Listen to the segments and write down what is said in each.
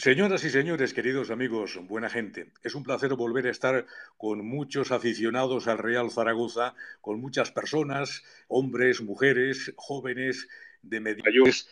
Señoras y señores, queridos amigos, buena gente, es un placer volver a estar con muchos aficionados al Real Zaragoza, con muchas personas, hombres, mujeres, jóvenes, de mayores,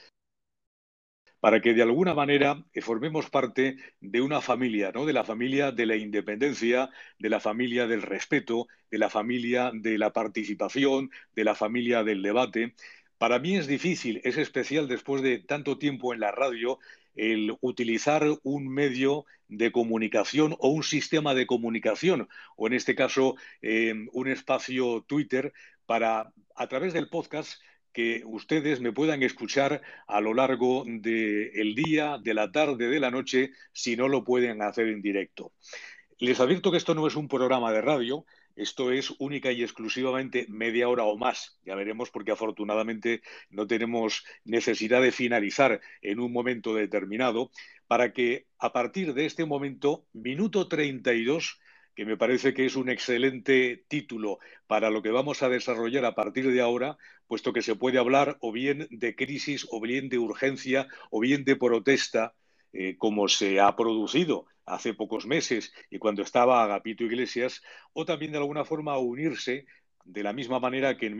para que de alguna manera formemos parte de una familia, ¿no? De la familia de la independencia, de la familia del respeto, de la familia de la participación, de la familia del debate. Para mí es difícil, es especial después de tanto tiempo en la radio, el utilizar un medio de comunicación o un sistema de comunicación, o en este caso un espacio Twitter, para a través del podcast que ustedes me puedan escuchar a lo largo del día, de la tarde, de la noche, si no lo pueden hacer en directo. Les advierto que esto no es un programa de radio, esto es única y exclusivamente media hora o más. Ya veremos porque afortunadamente no tenemos necesidad de finalizar en un momento determinado para que a partir de este momento, minuto 32, que me parece que es un excelente título para lo que vamos a desarrollar a partir de ahora, puesto que se puede hablar o bien de crisis, o bien de urgencia, o bien de protesta, como se ha producido hace pocos meses y cuando estaba Agapito Iglesias, o también de alguna forma unirse de la misma manera que en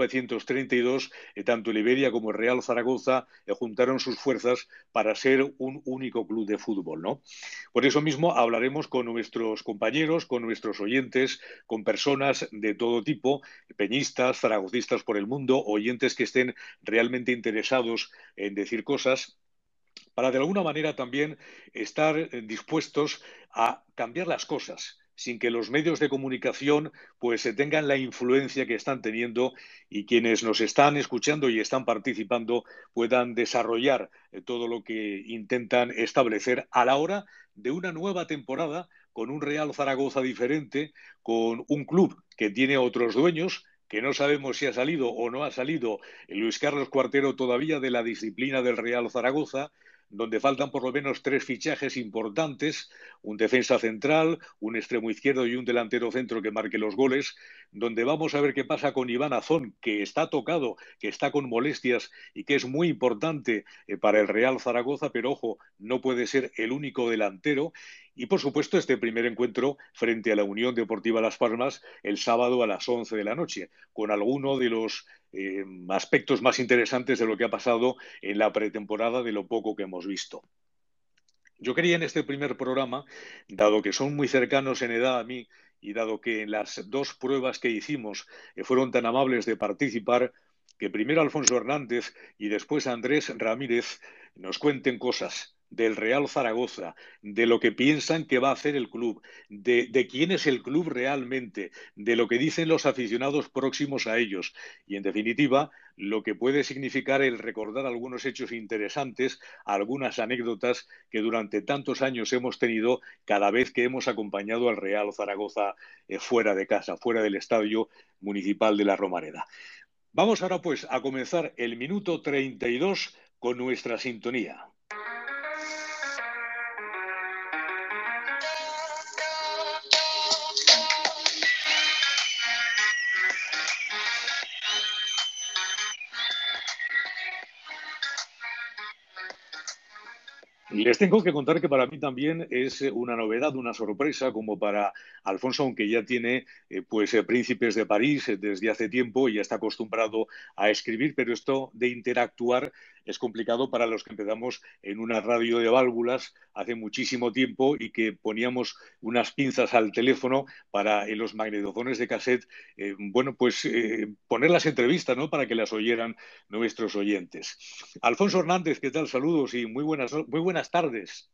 1932 tanto el Iberia como el Real Zaragoza juntaron sus fuerzas para ser un único club de fútbol, ¿no? Por eso mismo hablaremos con nuestros compañeros, con nuestros oyentes, con personas de todo tipo, peñistas, zaragocistas por el mundo, oyentes que estén realmente interesados en decir cosas para de alguna manera también estar dispuestos a cambiar las cosas sin que los medios de comunicación pues tengan la influencia que están teniendo y quienes nos están escuchando y están participando puedan desarrollar todo lo que intentan establecer a la hora de una nueva temporada con un Real Zaragoza diferente, con un club que tiene otros dueños, que no sabemos si ha salido o no ha salido Luis Carlos Cuartero todavía de la disciplina del Real Zaragoza, donde faltan por lo menos tres fichajes importantes, un defensa central, un extremo izquierdo y un delantero centro que marque los goles, donde vamos a ver qué pasa con Iván Azón, que está tocado, que está con molestias y que es muy importante para el Real Zaragoza, pero ojo, no puede ser el único delantero. Y por supuesto este primer encuentro frente a la Unión Deportiva Las Palmas el sábado a las 11 de la noche, con alguno de los aspectos más interesantes de lo que ha pasado en la pretemporada de lo poco que hemos visto. Yo quería en este primer programa, dado que son muy cercanos en edad a mí y dado que en las dos pruebas que hicimos fueron tan amables de participar, que primero Alfonso Hernández y después Andrés Ramírez nos cuenten cosas del Real Zaragoza, de lo que piensan que va a hacer el club, de quién es el club realmente, de lo que dicen los aficionados próximos a ellos y, en definitiva, lo que puede significar el recordar algunos hechos interesantes, algunas anécdotas que durante tantos años hemos tenido cada vez que hemos acompañado al Real Zaragoza fuera de casa, fuera del estadio municipal de la Romareda. Vamos ahora pues a comenzar el minuto 32 con nuestra sintonía. Les tengo que contar que para mí también es una novedad, una sorpresa, como para Alfonso, aunque ya tiene Príncipes de París desde hace tiempo y ya está acostumbrado a escribir, pero esto de interactuar es complicado para los que empezamos en una radio de válvulas hace muchísimo tiempo y que poníamos unas pinzas al teléfono para en los magnetofones de cassette, poner las entrevistas, ¿no? Para que las oyeran nuestros oyentes. Alfonso Hernández, ¿qué tal? Saludos y muy buenas tardes.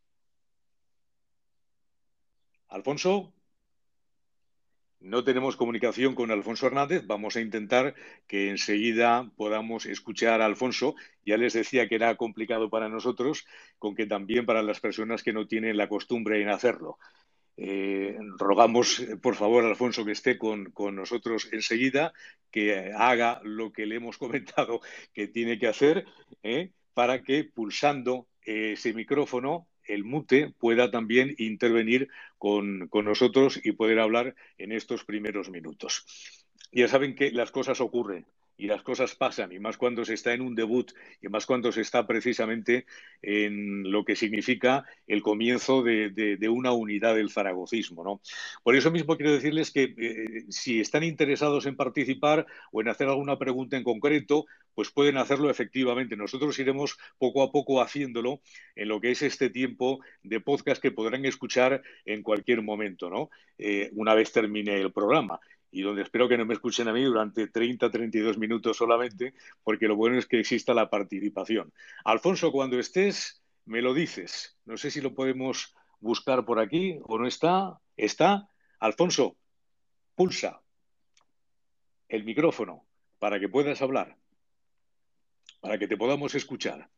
Alfonso, no tenemos comunicación con Alfonso Hernández. Vamos a intentar que enseguida podamos escuchar a Alfonso. Ya les decía que era complicado para nosotros, con que también para las personas que no tienen la costumbre en hacerlo. Rogamos, por favor, a Alfonso que esté con nosotros enseguida, que haga lo que le hemos comentado que tiene que hacer, para que pulsando ese micrófono, el mute, pueda también intervenir con nosotros y poder hablar en estos primeros minutos. Ya saben que las cosas ocurren y las cosas pasan, y más cuando se está en un debut, y más cuando se está precisamente en lo que significa el comienzo de una unidad del zaragocismo, ¿no? Por eso mismo quiero decirles que si están interesados en participar o en hacer alguna pregunta en concreto, pues pueden hacerlo efectivamente. Nosotros iremos poco a poco haciéndolo en lo que es este tiempo de podcast que podrán escuchar en cualquier momento, ¿no? Una vez termine el programa y donde espero que no me escuchen a mí durante 32 minutos solamente, porque lo bueno es que exista la participación. Alfonso, cuando estés, me lo dices. No sé si lo podemos buscar por aquí o no está. ¿Está? Alfonso, pulsa el micrófono para que puedas hablar, para que te podamos escuchar.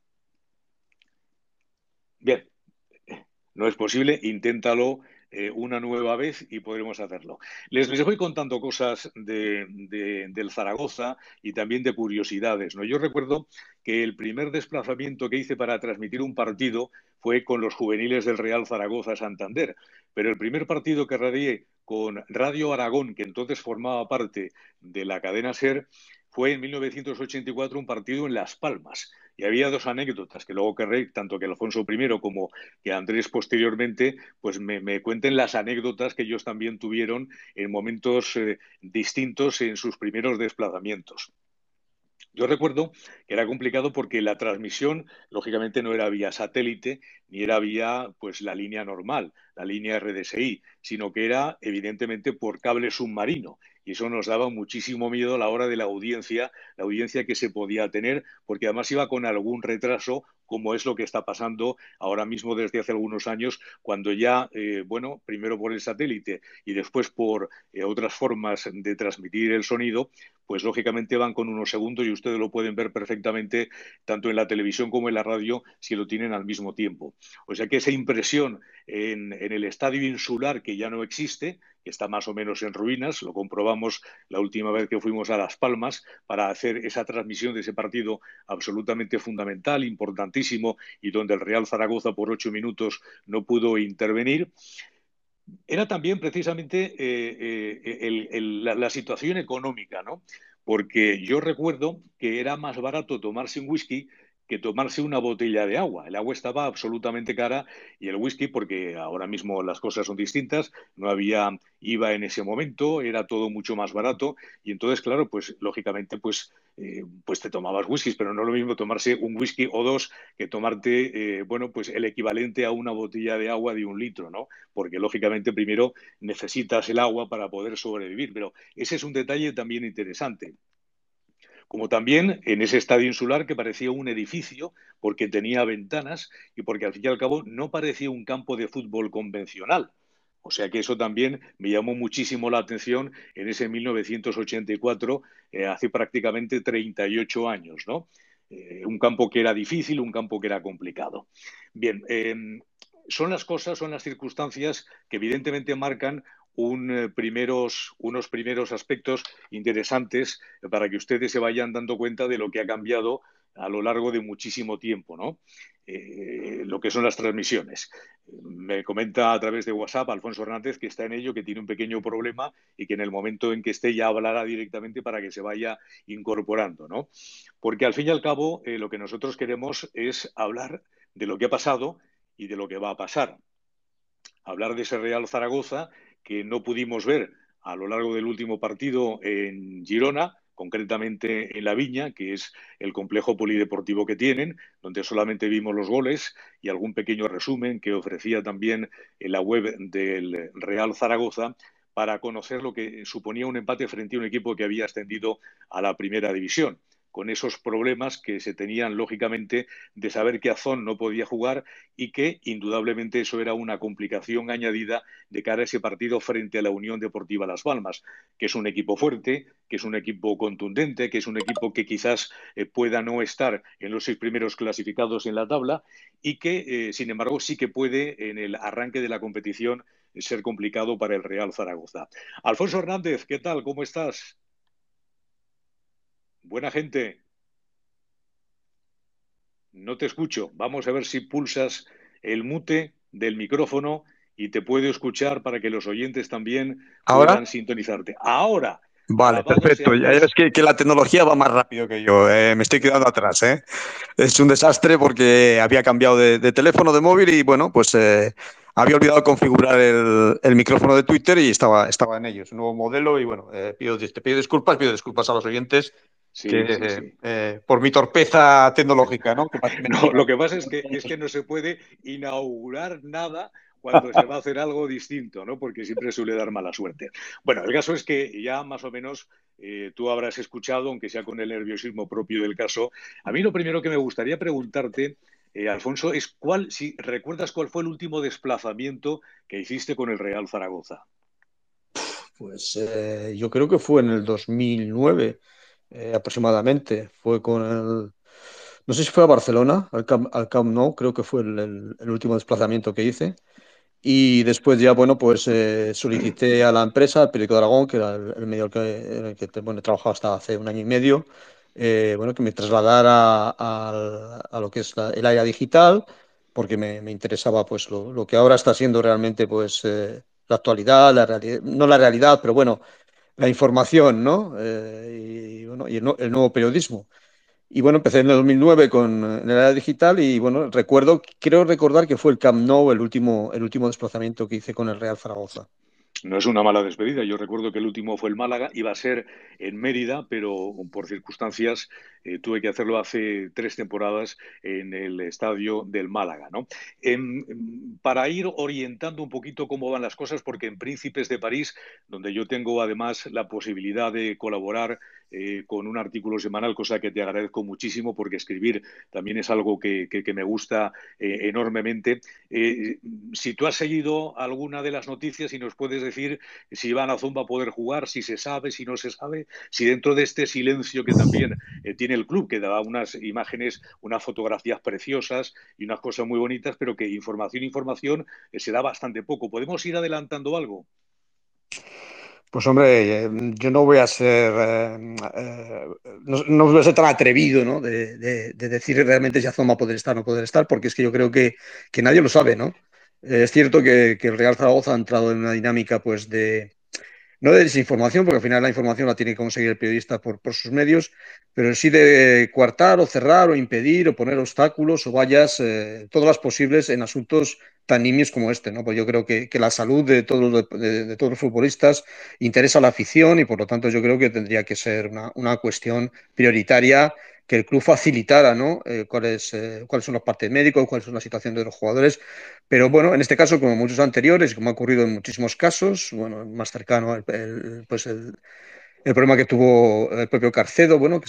Bien, no es posible, inténtalo una nueva vez y podremos hacerlo. Les voy contando cosas del Zaragoza y también de curiosidades, ¿no? Yo recuerdo que el primer desplazamiento que hice para transmitir un partido fue con los juveniles del Real Zaragoza Santander, pero el primer partido que radié con Radio Aragón, que entonces formaba parte de la cadena SER, fue en 1984 un partido en Las Palmas. Y había dos anécdotas que luego querré, tanto que Alfonso I como que Andrés posteriormente pues me cuenten las anécdotas que ellos también tuvieron en momentos distintos en sus primeros desplazamientos. Yo recuerdo que era complicado porque la transmisión, lógicamente, no era vía satélite ni era vía pues la línea normal, la línea RDSI, sino que era evidentemente por cable submarino. Y eso nos daba muchísimo miedo a la hora de la audiencia que se podía tener, porque además iba con algún retraso, como es lo que está pasando ahora mismo desde hace algunos años, cuando ya, bueno, primero por el satélite y después por otras formas de transmitir el sonido, pues lógicamente van con unos segundos y ustedes lo pueden ver perfectamente tanto en la televisión como en la radio si lo tienen al mismo tiempo. O sea que esa impresión en el estadio insular que ya no existe, que está más o menos en ruinas, lo comprobamos la última vez que fuimos a Las Palmas para hacer esa transmisión de ese partido absolutamente fundamental, importantísimo, y donde el Real Zaragoza por 8 minutos no pudo intervenir, era también precisamente la situación económica, ¿no? Porque yo recuerdo que era más barato tomarse un whisky que tomarse una botella de agua. El agua estaba absolutamente cara y el whisky, porque ahora mismo las cosas son distintas, no había IVA en ese momento, era todo mucho más barato y entonces, claro, pues lógicamente, pues te tomabas whiskies, pero no es lo mismo tomarse un whisky o dos que tomarte, bueno, pues el equivalente a una botella de agua de 1 litro, ¿no? Porque lógicamente primero necesitas el agua para poder sobrevivir, pero ese es un detalle también interesante. Como también en ese estadio insular que parecía un edificio porque tenía ventanas y porque al fin y al cabo no parecía un campo de fútbol convencional. O sea que eso también me llamó muchísimo la atención en ese 1984, hace prácticamente 38 años, ¿no? Un campo que era difícil, un campo que era complicado. Bien, son las cosas, son las circunstancias que evidentemente marcan unos primeros aspectos interesantes para que ustedes se vayan dando cuenta de lo que ha cambiado a lo largo de muchísimo tiempo, ¿no? Lo que son las transmisiones. Me comenta a través de WhatsApp Alfonso Hernández que está en ello, que tiene un pequeño problema y que en el momento en que esté ya hablará directamente para que se vaya incorporando, ¿no? Porque al fin y al cabo lo que nosotros queremos es hablar de lo que ha pasado y de lo que va a pasar. Hablar de ese Real Zaragoza que no pudimos ver a lo largo del último partido en Girona, concretamente en La Viña, que es el complejo polideportivo que tienen, donde solamente vimos los goles y algún pequeño resumen que ofrecía también en la web del Real Zaragoza para conocer lo que suponía un empate frente a un equipo que había ascendido a la primera división, con esos problemas que se tenían lógicamente de saber que Azón no podía jugar y que indudablemente eso era una complicación añadida de cara a ese partido frente a la Unión Deportiva Las Palmas, que es un equipo fuerte, que es un equipo contundente, que es un equipo que quizás pueda no estar en los 6 primeros clasificados en la tabla y que, sin embargo, sí que puede en el arranque de la competición ser complicado para el Real Zaragoza. Alfonso Hernández, ¿qué tal? ¿Cómo estás? Buena gente. No te escucho. Vamos a ver si pulsas el mute del micrófono y te puedo escuchar para que los oyentes también Ahora, puedan sintonizarte. Ahora, Vale, grabados perfecto. en Ya ves los... que la tecnología va más rápido que yo. Me estoy quedando atrás, ¿eh? Es un desastre porque había cambiado de teléfono, de móvil y bueno, pues había olvidado configurar el micrófono de Twitter y estaba en ello. Es un nuevo modelo y bueno, te pido disculpas a los oyentes Sí, sí, que sí. por mi torpeza tecnológica, ¿no? Que parece No, mentira. lo que pasa es que no se puede inaugurar nada cuando se va a hacer algo distinto, ¿no? Porque siempre suele dar mala suerte. Bueno, el caso es que ya más o menos tú habrás escuchado, aunque sea con el nerviosismo propio del caso. A mí lo primero que me gustaría preguntarte, Alfonso, es si recuerdas cuál fue el último desplazamiento que hiciste con el Real Zaragoza. Pues yo creo que fue en el 2009 aproximadamente. Fue con el... No sé si fue a Barcelona, al Camp Nou, creo que fue el último desplazamiento que hice. Y después ya, bueno, pues solicité a la empresa, el Periódico de Aragón, que era el medio en el que bueno, he trabajado hasta hace un año y medio, bueno, que me trasladara a lo que es el área digital, porque me interesaba pues lo que ahora está siendo realmente pues la actualidad, la realidad, no la realidad, pero bueno, la información, ¿no? Y, bueno, y el nuevo periodismo. Y bueno, empecé en el 2009 en el área digital y bueno, creo recordar que fue el Camp Nou el último desplazamiento que hice con el Real Zaragoza. No es una mala despedida. Yo recuerdo que el último fue el Málaga, iba a ser en Mérida, pero por circunstancias tuve que hacerlo hace 3 temporadas en el estadio del Málaga, ¿no? Para ir orientando un poquito cómo van las cosas, porque en Príncipes de París, donde yo tengo además la posibilidad de colaborar con un artículo semanal, cosa que te agradezco muchísimo, porque escribir también es algo que me gusta enormemente. Eh, si tú has seguido alguna de las noticias y nos puedes decir si Iván Azón va a poder jugar, si se sabe, si no se sabe, si dentro de este silencio que también tiene el club, que da unas imágenes, unas fotografías preciosas y unas cosas muy bonitas, pero que información se da bastante poco. ¿Podemos ir adelantando algo? Pues hombre, yo no voy a ser, no voy a ser tan atrevido, ¿no? De decir realmente si Azón va a poder estar o no poder estar, porque es que yo creo que nadie lo sabe, ¿no? Es cierto que el Real Zaragoza ha entrado en una dinámica, pues, no de desinformación, porque al final la información la tiene que conseguir el periodista por sus medios, pero sí de coartar o cerrar o impedir o poner obstáculos o vallas, todas las posibles en asuntos tan nimios como este, ¿no? Pues yo creo que la salud de todos los futbolistas interesa a la afición y por lo tanto yo creo que tendría que ser una cuestión prioritaria que el club facilitara, ¿no? Cuáles son los partes médicos, cuáles son la situación de los jugadores, pero bueno, en este caso, como muchos anteriores, como ha ocurrido en muchísimos casos, bueno, más cercano pues el problema que tuvo el propio Carcedo, bueno, que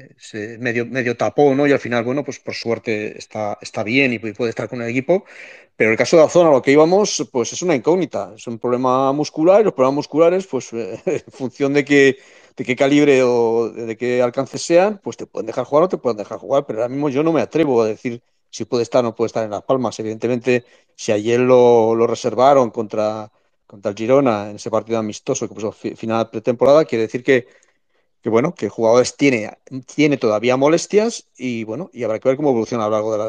se medio tapó, ¿no? Y al final, bueno, pues por suerte está bien y puede estar con el equipo. Pero el caso de la zona a lo que íbamos, pues es una incógnita. Es un problema muscular y los problemas musculares, pues en función de qué calibre o de qué alcance sean, pues te pueden dejar jugar o te pueden dejar jugar. Pero ahora mismo yo no me atrevo a decir si puede estar o no puede estar en Las Palmas. Evidentemente, si ayer lo reservaron contra el Girona en ese partido amistoso que puso final pretemporada, quiere decir que bueno, que jugadores tiene todavía molestias y bueno, y habrá que ver cómo evoluciona a lo largo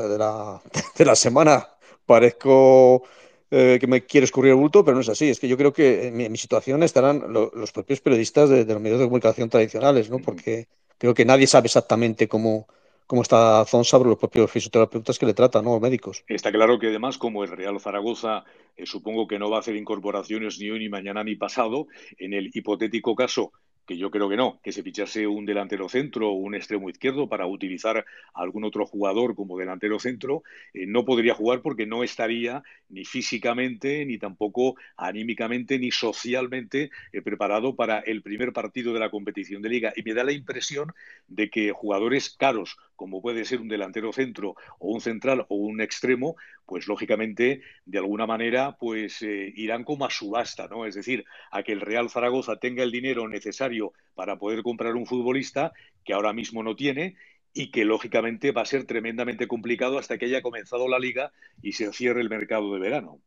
de la semana. Parezco que me quiere escurrir el bulto, pero no es así. Es que yo creo que en mi situación estarán los propios periodistas de los medios de comunicación tradicionales, ¿no? Porque creo que nadie sabe exactamente cómo está Zonsa sobre los propios fisioterapeutas que le tratan, ¿no? O médicos. Está claro que además, como el Real Zaragoza supongo que no va a hacer incorporaciones ni hoy, ni mañana, ni pasado, en el hipotético caso, que yo creo que no, que se fichase un delantero centro o un extremo izquierdo para utilizar a algún otro jugador como delantero centro, no podría jugar porque no estaría ni físicamente, ni tampoco anímicamente, ni socialmente preparado para el primer partido de la competición de liga. Y me da la impresión de que jugadores caros, como puede ser un delantero centro o un central o un extremo, pues lógicamente, de alguna manera, pues irán como a subasta, ¿no? Es decir, a que el Real Zaragoza tenga el dinero necesario para poder comprar un futbolista que ahora mismo no tiene y que lógicamente va a ser tremendamente complicado hasta que haya comenzado la liga y se cierre el mercado de verano.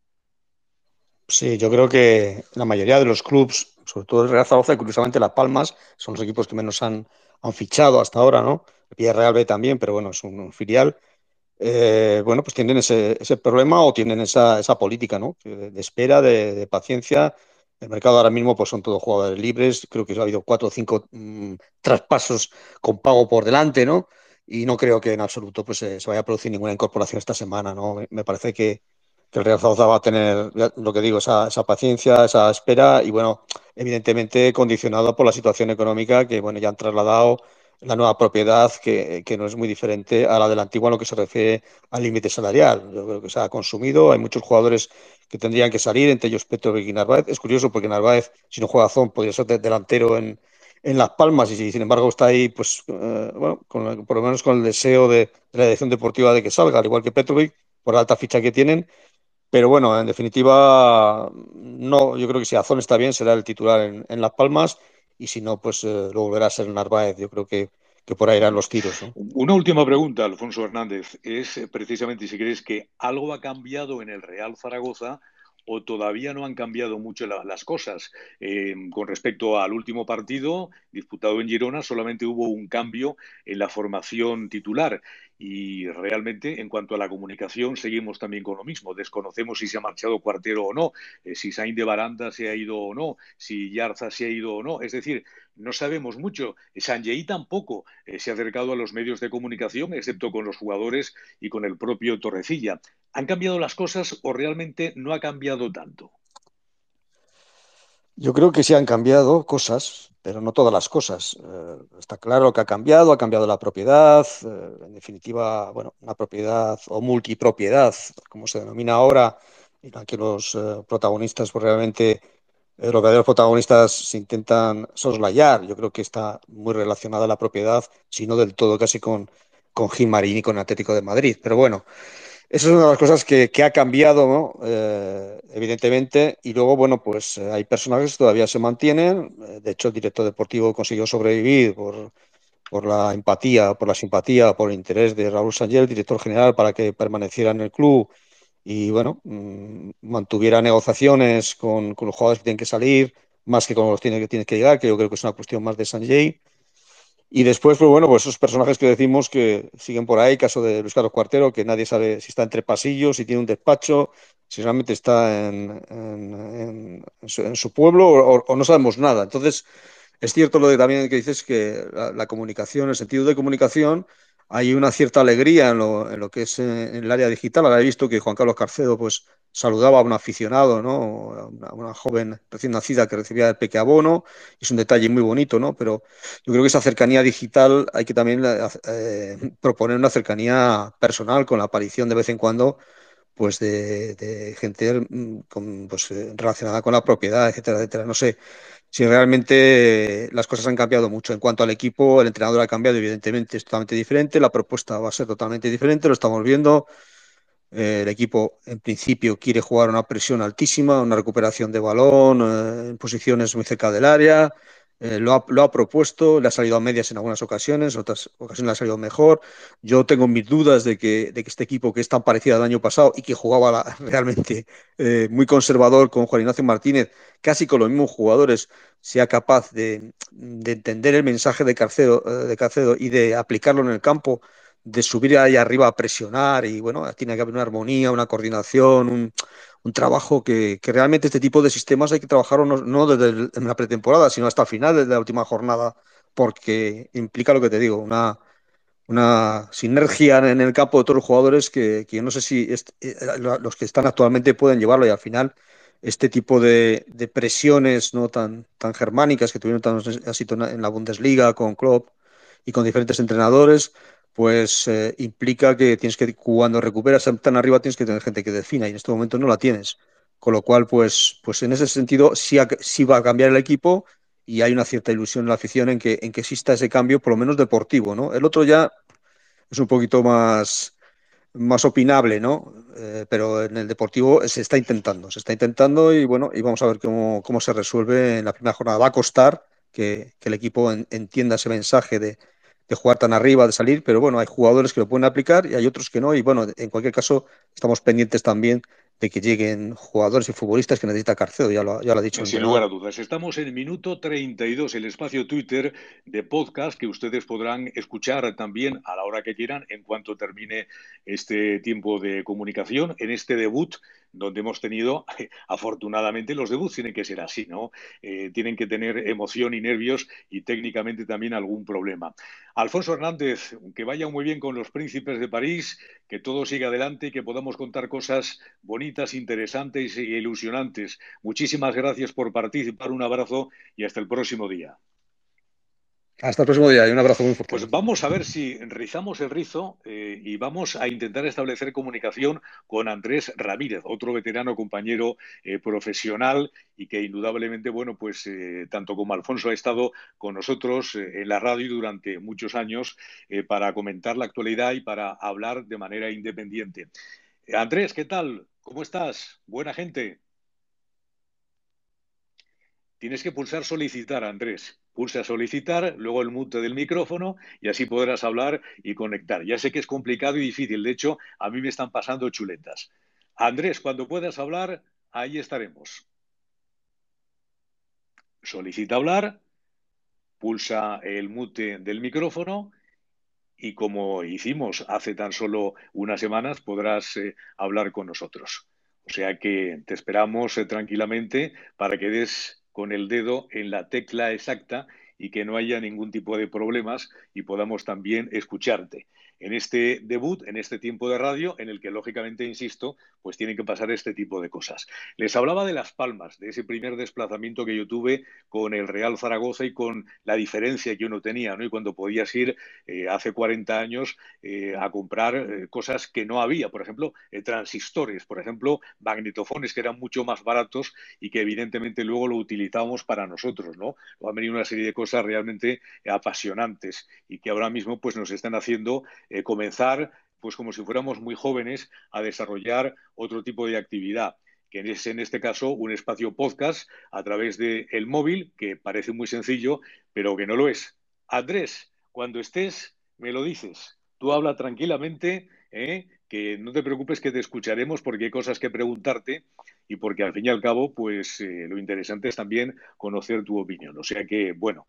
Sí, yo creo que la mayoría de los clubes, sobre todo el Real Zaragoza y curiosamente Las Palmas, son los equipos que menos han fichado hasta ahora, ¿no? El Villarreal B también, pero bueno, es un filial. Bueno, pues tienen ese problema o tienen esa política, ¿no? De espera, de paciencia, El mercado ahora mismo pues son todos jugadores libres. Creo que ha habido 4 o 5 traspasos con pago por delante, ¿no? Y no creo que en absoluto pues, se vaya a producir ninguna incorporación esta semana, ¿no? Me parece que el Real Zaragoza va a tener, lo que digo, esa paciencia, esa espera y, bueno, evidentemente condicionado por la situación económica que, bueno, ya han trasladado la nueva propiedad, que no es muy diferente a la de la antigua en lo que se refiere al límite salarial. Yo creo que se ha consumido, hay muchos jugadores que tendrían que salir, entre ellos Petrovic y Narváez. Es curioso porque Narváez, si no juega Zon, podría ser delantero en Las Palmas y, sin embargo, está ahí, pues, bueno, por lo menos con el deseo de la dirección deportiva de que salga, al igual que Petrovic, por la alta ficha que tienen. Pero bueno, en definitiva, no, yo creo que si Azón está bien, será el titular en Las Palmas y si no, pues lo volverá a ser Narváez. Yo creo que por ahí irán los tiros, ¿no? Una última pregunta, Alfonso Hernández, es precisamente si crees que algo ha cambiado en el Real Zaragoza o todavía no han cambiado mucho las cosas. Con respecto al último partido disputado en Girona, solamente hubo un cambio en la formación titular y realmente en cuanto a la comunicación seguimos también con lo mismo. Desconocemos si se ha marchado Cuartero o no, si Sainz de Baranda se ha ido o no, si Yarza se ha ido o no. Es decir, no sabemos mucho. Sanjei tampoco se ha acercado a los medios de comunicación, excepto con los jugadores y con el propio Torrecilla. ¿Han cambiado las cosas o realmente no ha cambiado tanto? Yo creo que sí han cambiado cosas, pero no todas las cosas. Está claro que ha cambiado la propiedad, en definitiva, bueno, una propiedad o multipropiedad, como se denomina ahora, en la que los protagonistas, pues realmente los verdaderos protagonistas se intentan soslayar. Yo creo que está muy relacionada la propiedad, si no del todo casi con Gilmarín y con Atlético de Madrid. Pero bueno, esa es una de las cosas que ha cambiado, ¿no? Evidentemente. Y luego, bueno, pues hay personajes que todavía se mantienen. De hecho, el director deportivo consiguió sobrevivir por la empatía, por la simpatía, por el interés de Raúl Sanllehy, el director general, para que permaneciera en el club y, bueno, mantuviera negociaciones con los jugadores que tienen que salir, más que con los que tienen que llegar, que yo creo que es una cuestión más de Sanllehy. Y después, pues bueno, pues esos personajes que decimos que siguen por ahí, caso de Luis Carlos Cuartero, que nadie sabe si está entre pasillos, si tiene un despacho, si realmente está en su pueblo o no sabemos nada. Entonces, es cierto lo de también que dices que la comunicación, el sentido de comunicación, hay una cierta alegría en lo que es en el área digital. Ahora he visto que Juan Carlos Carcedo pues saludaba a un aficionado, ¿no? A una joven recién nacida que recibía el Peque Abono. Es un detalle muy bonito, ¿no? Pero yo creo que esa cercanía digital hay que también proponer una cercanía personal con la aparición de vez en cuando pues de gente pues, relacionada con la propiedad, etcétera, etcétera. No sé si realmente las cosas han cambiado mucho. En cuanto al equipo, el entrenador ha cambiado, evidentemente es totalmente diferente, la propuesta va a ser totalmente diferente, lo estamos viendo. El equipo, en principio, quiere jugar una presión altísima, una recuperación de balón, en posiciones muy cerca del área. Lo ha propuesto, le ha salido a medias en algunas ocasiones, en otras ocasiones le ha salido mejor. Yo tengo mis dudas de que este equipo, que es tan parecido al año pasado y que jugaba realmente muy conservador con Juan Ignacio Martínez, casi con los mismos jugadores, sea capaz de entender el mensaje de Carcedo y de aplicarlo en el campo, de subir ahí arriba a presionar y, bueno, tiene que haber una armonía, una coordinación, un trabajo que realmente este tipo de sistemas hay que trabajarlo no desde en la pretemporada, sino hasta el final, desde la última jornada, porque implica lo que te digo, una sinergia en el campo de todos los jugadores que yo no sé si los que están actualmente pueden llevarlo y al final este tipo de presiones no tan germánicas que tuvieron tan así en la Bundesliga con Klopp y con diferentes entrenadores, pues implica que tienes que, cuando recuperas tan arriba, tienes que tener gente que defina y en este momento no la tienes. Con lo cual, pues en ese sentido sí va a cambiar el equipo y hay una cierta ilusión en la afición en que exista ese cambio, por lo menos deportivo, ¿no? El otro ya es un poquito más opinable, ¿no? Pero en el deportivo se está intentando y, bueno, y vamos a ver cómo se resuelve en la primera jornada. Va a costar que el equipo entienda ese mensaje de jugar tan arriba, de salir, pero bueno, hay jugadores que lo pueden aplicar y hay otros que no. Y bueno, en cualquier caso, estamos pendientes también de que lleguen jugadores y futbolistas que necesita Carcedo, ya lo ha dicho el Sin lugar entrenador. a dudas. Estamos en el minuto 32, el espacio Twitter de podcast que ustedes podrán escuchar también a la hora que quieran en cuanto termine este tiempo de comunicación en este debut donde hemos tenido, afortunadamente, los debuts tienen que ser así, ¿no? Tienen que tener emoción y nervios y técnicamente también algún problema. Alfonso Hernández, que vaya muy bien con los Príncipes de París, que todo siga adelante y que podamos contar cosas bonitas, interesantes e ilusionantes. Muchísimas gracias por participar, un abrazo y hasta el próximo día. Hasta el próximo día y un abrazo muy fuerte. Pues vamos a ver si rizamos el rizo y vamos a intentar establecer comunicación con Andrés Ramírez, otro veterano compañero profesional y que indudablemente, bueno, pues tanto como Alfonso ha estado con nosotros en la radio durante muchos años para comentar la actualidad y para hablar de manera independiente. Andrés, ¿qué tal? ¿Cómo estás? Buena gente. Tienes que pulsar solicitar, Andrés. Pulsa solicitar, luego el mute del micrófono y así podrás hablar y conectar. Ya sé que es complicado y difícil. De hecho, a mí me están pasando chuletas. Andrés, cuando puedas hablar, ahí estaremos. Solicita hablar, pulsa el mute del micrófono y como hicimos hace tan solo unas semanas, podrás hablar con nosotros. O sea que te esperamos tranquilamente para que des con el dedo en la tecla exacta y que no haya ningún tipo de problemas y podamos también escucharte en este debut, en este tiempo de radio, en el que lógicamente, insisto, pues tienen que pasar este tipo de cosas. Les hablaba de Las Palmas, de ese primer desplazamiento que yo tuve con el Real Zaragoza y con la diferencia que uno tenía, ¿no? Y cuando podías ir hace 40 años a comprar cosas que no había, por ejemplo, transistores, por ejemplo, magnetofones que eran mucho más baratos y que evidentemente luego lo utilizábamos para nosotros, ¿no? Han venido una serie de cosas realmente apasionantes y que ahora mismo pues nos están haciendo comenzar pues como si fuéramos muy jóvenes a desarrollar otro tipo de actividad que es en este caso un espacio podcast a través del móvil, que parece muy sencillo, pero que no lo es. Andrés, cuando estés, me lo dices. Tú habla tranquilamente, que no te preocupes que te escucharemos porque hay cosas que preguntarte y porque al fin y al cabo, pues lo interesante es también conocer tu opinión. O sea que, bueno,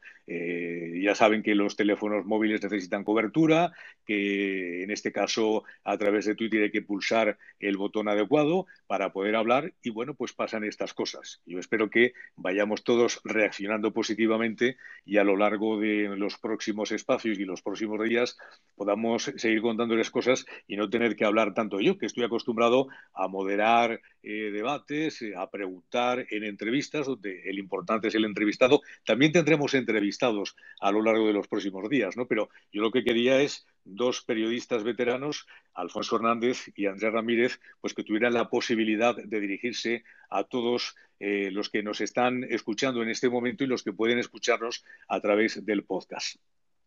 ya saben que los teléfonos móviles necesitan cobertura, que en este caso a través de Twitter hay que pulsar el botón adecuado para poder hablar y bueno, pues pasan estas cosas. Yo espero que vayamos todos reaccionando positivamente y a lo largo de los próximos espacios y los próximos días podamos seguir contándoles cosas y no tener que hablar tanto yo, que estoy acostumbrado a moderar debates, a preguntar en entrevistas, donde el importante es el entrevistado. También tendremos entrevistados a lo largo de los próximos días, ¿no? Pero yo lo que quería es dos periodistas veteranos, Alfonso Hernández y Andrés Ramírez, pues que tuvieran la posibilidad de dirigirse a todos los que nos están escuchando en este momento y los que pueden escucharnos a través del podcast.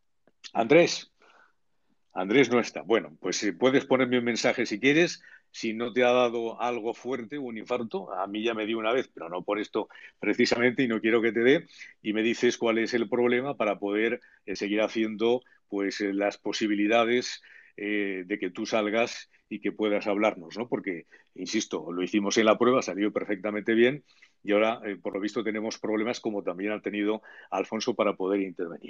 Andrés, Andrés no está. Bueno, pues puedes ponerme un mensaje si quieres. Si no te ha dado algo fuerte, un infarto, a mí ya me dio una vez, pero no por esto precisamente y no quiero que te dé, y me dices cuál es el problema para poder seguir haciendo pues las posibilidades de que tú salgas y que puedas hablarnos, ¿no? Porque, insisto, lo hicimos en la prueba, salió perfectamente bien y ahora, por lo visto, tenemos problemas como también ha tenido Alfonso para poder intervenir.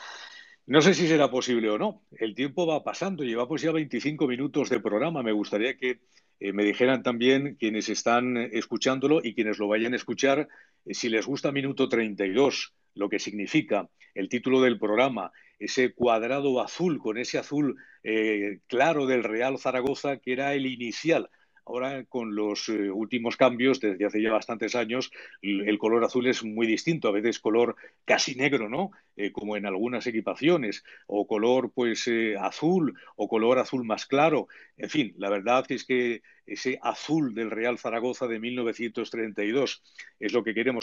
No sé si será posible o no. El tiempo va pasando. Llevamos ya 25 minutos de programa. Me gustaría que me dijeran también quienes están escuchándolo y quienes lo vayan a escuchar si les gusta Minuto 32, lo que significa el título del programa, ese cuadrado azul con ese azul claro del Real Zaragoza que era el inicial. Ahora, con los últimos cambios, desde hace ya bastantes años, el color azul es muy distinto, a veces color casi negro, ¿no? Como en algunas equipaciones, o color pues azul, o color azul más claro. En fin, la verdad es que ese azul del Real Zaragoza de 1932 es lo que queremos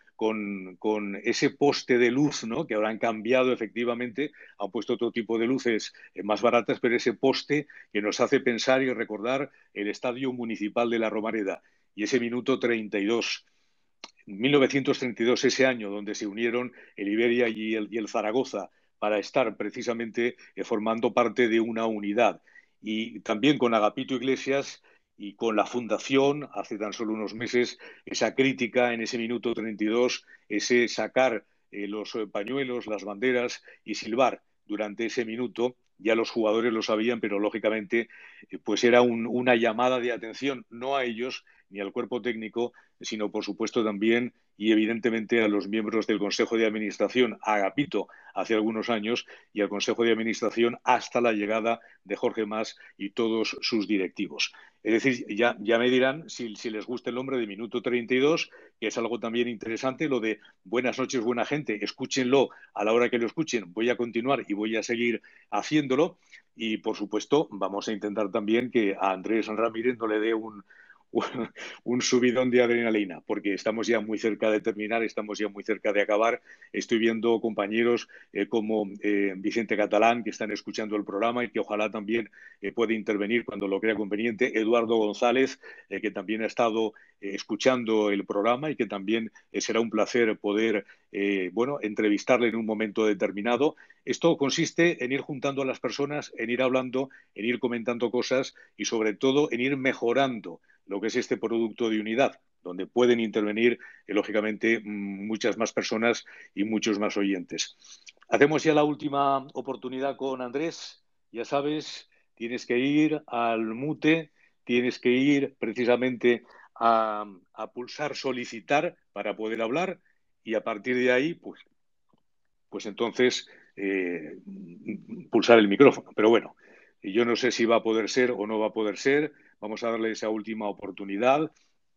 con ese poste de luz, ¿no? Que ahora han cambiado efectivamente, han puesto otro tipo de luces más baratas, pero ese poste que nos hace pensar y recordar el Estadio Municipal de la Romareda y ese minuto 32. 1932, ese año donde se unieron el Iberia y el Zaragoza para estar precisamente formando parte de una unidad. Y también con Agapito Iglesias y con la Fundación, hace tan solo unos meses, esa crítica en ese minuto 32, ese sacar los pañuelos, las banderas y silbar durante ese minuto. Ya los jugadores lo sabían, pero lógicamente pues era una llamada de atención, no a ellos, ni al cuerpo técnico, sino por supuesto también y evidentemente a los miembros del Consejo de Administración, a Agapito hace algunos años y al Consejo de Administración hasta la llegada de Jorge Mas y todos sus directivos. Es decir, ya me dirán si les gusta el nombre de Minuto 32, que es algo también interesante, lo de buenas noches, buena gente, escúchenlo a la hora que lo escuchen, voy a continuar y voy a seguir haciéndolo. Y, por supuesto, vamos a intentar también que a Andrés Ramírez no le dé un subidón de adrenalina, porque estamos ya muy cerca de terminar, estamos ya muy cerca de acabar. Estoy viendo compañeros como Vicente Catalán, que están escuchando el programa y que ojalá también puede intervenir cuando lo crea conveniente. Eduardo González, que también ha estado escuchando el programa y que también será un placer poder entrevistarle en un momento determinado. Esto consiste en ir juntando a las personas, en ir hablando, en ir comentando cosas y, sobre todo, en ir mejorando lo que es este producto de unidad, donde pueden intervenir, lógicamente, muchas más personas y muchos más oyentes. Hacemos ya la última oportunidad con Andrés. Ya sabes, tienes que ir al mute, tienes que ir precisamente a pulsar solicitar para poder hablar y a partir de ahí, pues entonces pulsar el micrófono. Pero bueno, yo no sé si va a poder ser o no va a poder ser. Vamos a darle esa última oportunidad.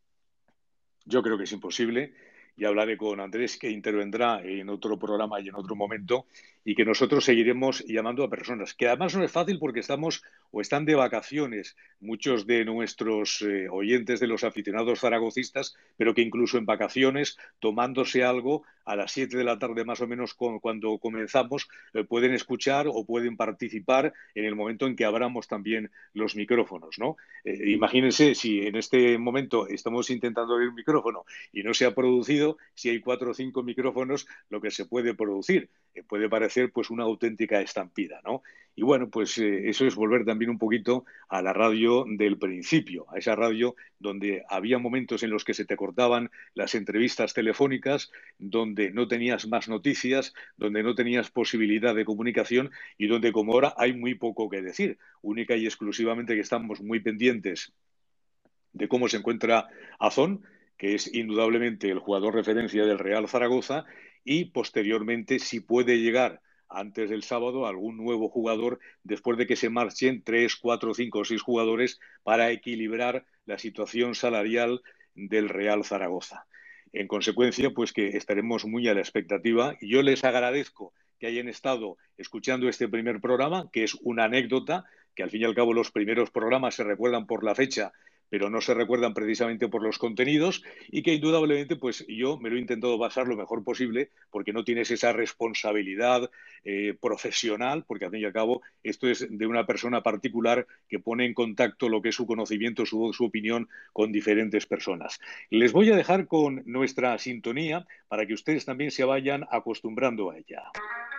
Yo creo que es imposible. Y hablaré con Andrés, que intervendrá en otro programa y en otro momento, y que nosotros seguiremos llamando a personas, que además no es fácil porque estamos o están de vacaciones muchos de nuestros oyentes, de los aficionados zaragocistas, pero que incluso en vacaciones, tomándose algo, a las 7 de la tarde más o menos cuando comenzamos, pueden escuchar o pueden participar en el momento en que abramos también los micrófonos, ¿no? Imagínense si en este momento estamos intentando abrir un micrófono y no se ha producido, si hay 4 o 5 micrófonos, lo que se puede producir. Puede parecer pues una auténtica estampida, ¿no? Y bueno, pues eso es volver también un poquito a la radio del principio, a esa radio donde había momentos en los que se te cortaban las entrevistas telefónicas, donde no tenías más noticias, donde no tenías posibilidad de comunicación y donde como ahora hay muy poco que decir, única y exclusivamente que estamos muy pendientes de cómo se encuentra Azón, que es indudablemente el jugador referencia del Real Zaragoza, y posteriormente si puede llegar antes del sábado algún nuevo jugador después de que se marchen 3, 4, 5 o 6 jugadores para equilibrar la situación salarial del Real Zaragoza. En consecuencia, pues que estaremos muy a la expectativa. Y yo les agradezco que hayan estado escuchando este primer programa, que es una anécdota, que al fin y al cabo los primeros programas se recuerdan por la fecha, pero no se recuerdan precisamente por los contenidos y que indudablemente pues yo me lo he intentado basar lo mejor posible porque no tienes esa responsabilidad profesional, porque al fin y al cabo esto es de una persona particular que pone en contacto lo que es su conocimiento, su opinión con diferentes personas. Les voy a dejar con nuestra sintonía para que ustedes también se vayan acostumbrando a ella.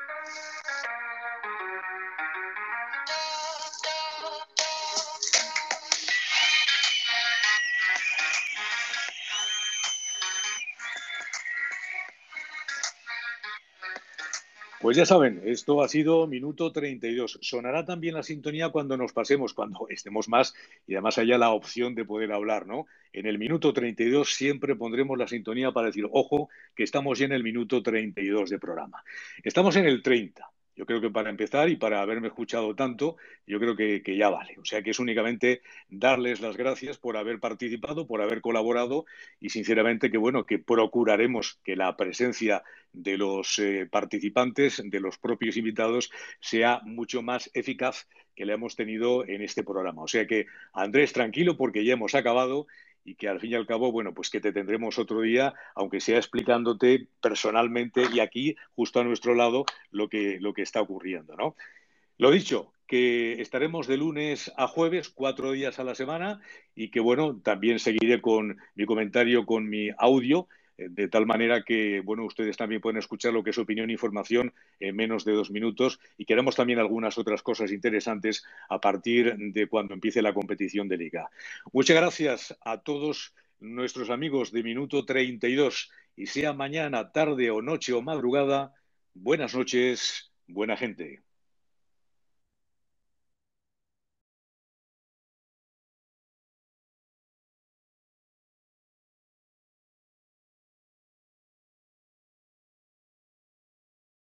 Pues ya saben, esto ha sido Minuto 32. Sonará también la sintonía cuando nos pasemos, cuando estemos más y además haya la opción de poder hablar, ¿no? En el Minuto 32 siempre pondremos la sintonía para decir, ojo, que estamos ya en el Minuto 32 de programa. Estamos en el 30. Yo creo que para empezar y para haberme escuchado tanto, yo creo que ya vale. O sea que es únicamente darles las gracias por haber participado, por haber colaborado y sinceramente que bueno, que procuraremos que la presencia de los participantes, de los propios invitados, sea mucho más eficaz que la hemos tenido en este programa. O sea que, Andrés, tranquilo porque ya hemos acabado y que al fin y al cabo, bueno, pues que te tendremos otro día, aunque sea explicándote personalmente y aquí, justo a nuestro lado, lo que está ocurriendo, ¿no? Lo dicho, que estaremos de lunes a jueves, 4 días a la semana, y que, bueno, también seguiré con mi comentario, con mi audio, de tal manera que, bueno, ustedes también pueden escuchar lo que es opinión e información en menos de 2 minutos, y queremos también algunas otras cosas interesantes a partir de cuando empiece la competición de liga. Muchas gracias a todos nuestros amigos de Minuto 32, y sea mañana, tarde o noche o madrugada, buenas noches, buena gente.